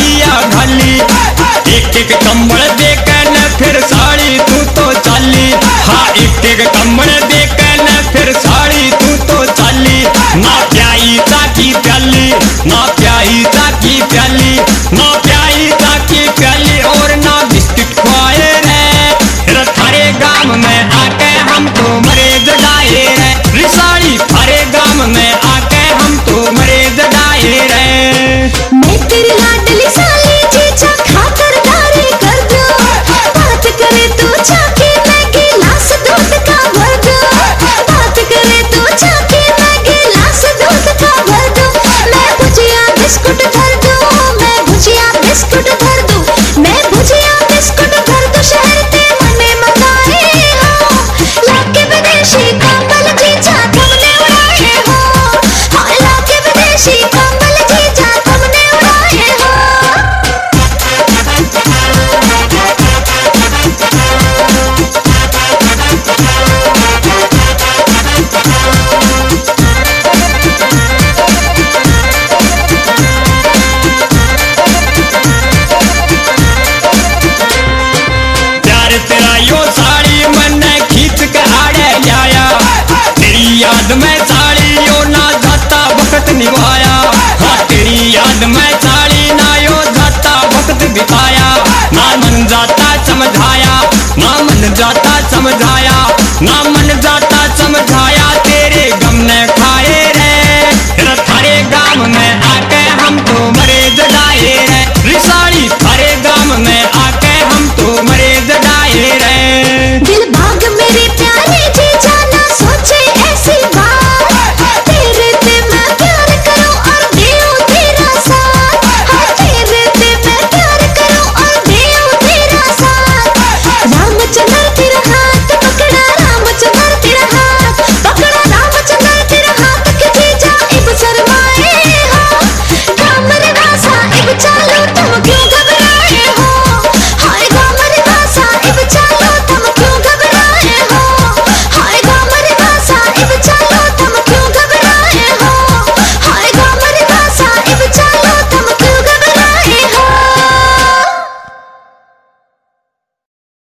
लिया घाली। एक एक कंबल देकर न फिर साड़ी तू तो चाली। हाँ एक एक कंबल देकर न फिर साड़ी तू तो चाली। ना प्याई ताकी प्याली, ना प्याई ताकी प्याली, ना प्याई ताकी प्याली और ना बिस्किट खुआए रे। थारे गांव में आके हम तो मरे जगाए रे। साड़ी थारे गांव में आके हम तो मरे जगाए रे। मैं तेरी लाडली साली जीजा खाकर डारे कर दूं। बात करे तू चाके मैं गिलास दूध का भर दूं। बात करे तू चाके मैं गिलास दूध का भर दूं। मैं भुजिया बिस्कुट भर दूं, मैं भुजिया बिस्कुट भर दूं, मैं भुजिया बिस्कुट भर दूं। शहर ते मने मंगाए हो लाके विदेशी कंबल जीजा तुमने उड़ाए हो। हाँ लाके विदेशी कंबल जीजा तुमने उड़ाए हो। प्यार तेरा यो साड़ी मन खींच के आड़े आया। तेरी याद में